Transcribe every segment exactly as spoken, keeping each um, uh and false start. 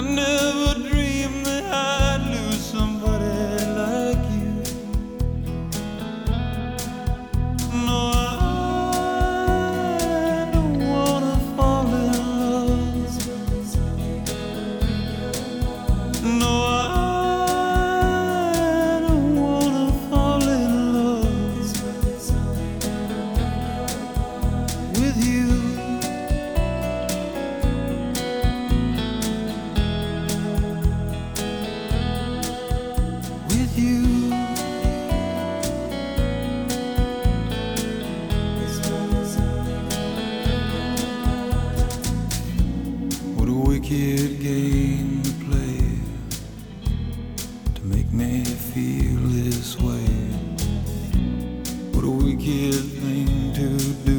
never dreamed that I'd lose somebody like you. No, I don't wanna fall in love. No, I don't wanna fall in love with you. With you. What a wicked game to play to make me feel this way. What a wicked thing to do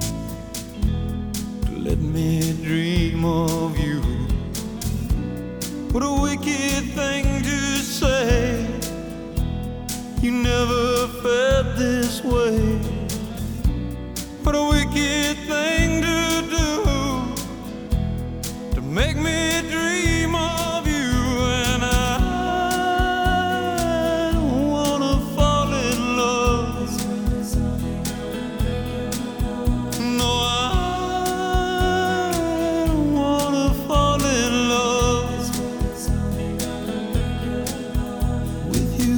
to let me dream of you. What a wicked thing to say. You never felt this way. What a wicked thing to do to make me dream of you. And I don't wanna fall in love. No, I don't wanna fall in love with you.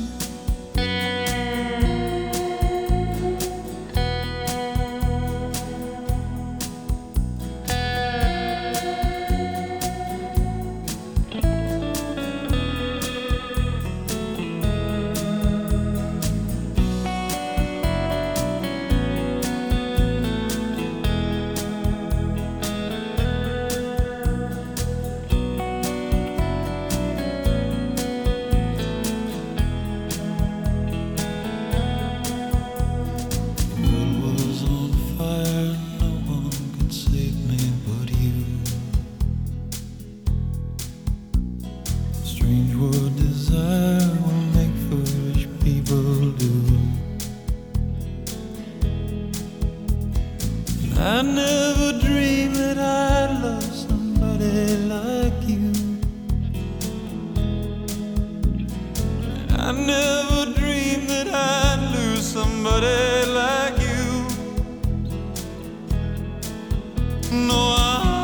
Strange what desire will make foolish people do. I never dreamed that I'd love somebody like you. I never dreamed that I'd lose somebody like you. No, I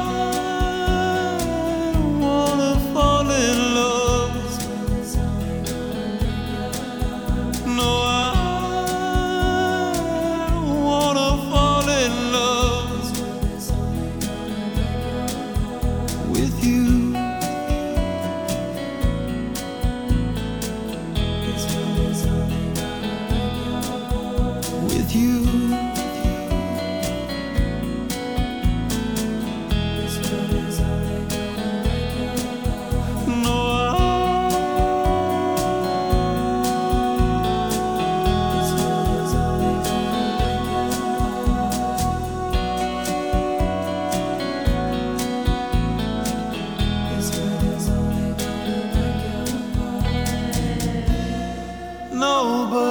with you. With you. No, nobody